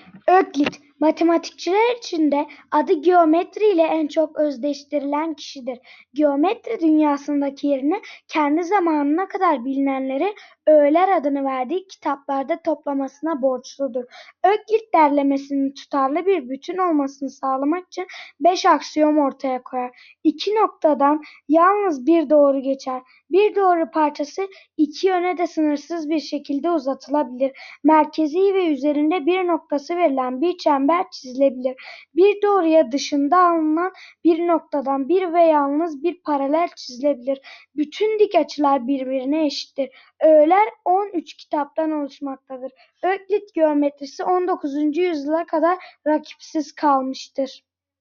Öklit, matematikçiler içinde adı geometri ile en çok özdeştirilen kişidir. Geometri dünyasındaki yerini kendi zamanına kadar bilinenleri öğeler adını verdiği kitaplarda toplamasına borçludur. Öklit derlemesinin tutarlı bir bütün olmasını sağlamak için 5 aksiyom ortaya koyar. İki noktadan yalnız bir doğru geçer. Bir doğru parçası iki yöne de sınırsız bir şekilde uzatılabilir. Merkezi ve üzerinde bir noktası verilen bir çember çizilebilir. Bir doğruya dışında alınan bir noktadan bir ve yalnız bir paralel çizilebilir. Bütün dik açılar birbirine eşittir. Öğeler 13 kitaptan oluşmaktadır. Öklit geometrisi 19. yüzyıla kadar rakipsiz kalmıştır.